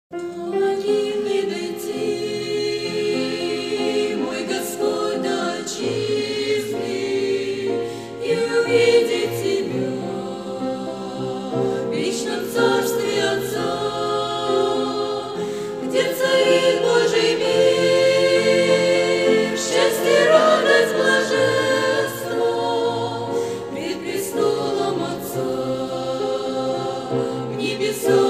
Помоги мне дойти, мой Господь, до отчизны и увидеть Тебя в вечном царстве Отца, где царит Божий мир, счастье, радость, блаженство пред престолом Отца в небесах.